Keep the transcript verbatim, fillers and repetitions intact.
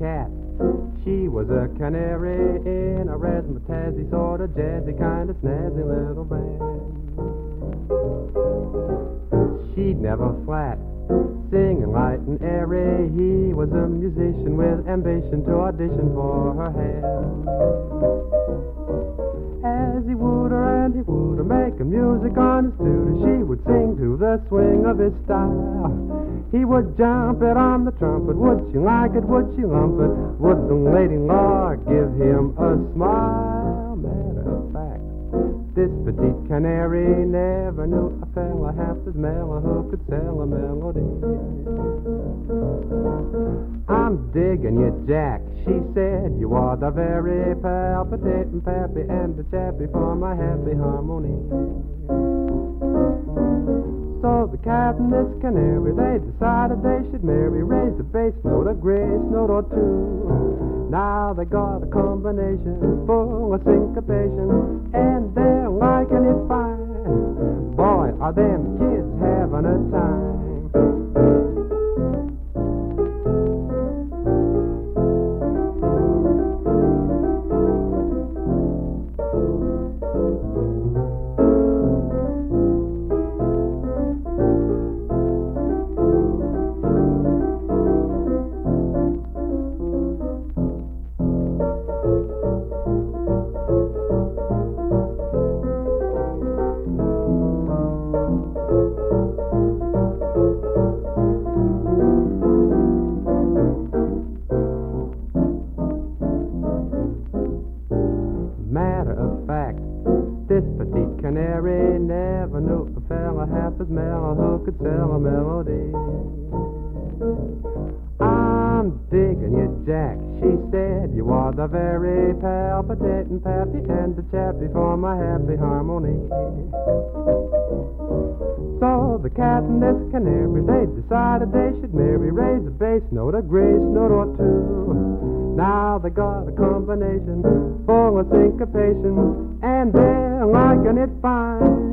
cat. She was a canary in a razzmatazzy sort of jazzy kind of snazzy little band. She'd never flat, singing light and airy. He was a musician with ambition to audition for her hand. As he wooed her and he wooed her, making music on his tutor, she would sing to the swing of his style. He would jump it on the trumpet. Would she like it? Would she lump it? Would the lady Lord give him a smile? Matter of fact, this petite canary never knew a fella half as mellow who could sell a melody. I'm digging you, Jack, she said. You are the very palpitating pappy and the chappy for my happy harmony. So the cat and this canary, they decided they should marry. Raise a bass note, a grace note or two. Now they got a combination full of syncopation, and they're liking it fine. Boy, are them kids having a time. Matter of fact, this petite canary never knew a fella half as mellow who could sell a melody. I'm digging you, Jack, she said. You are the very palpitating pappy and the chappy for my happy harmony. So the cat and this canary, they decided they should marry. Raise a bass note, a grace note or two. Now they got a combination full of syncopation, and they're liking it fine.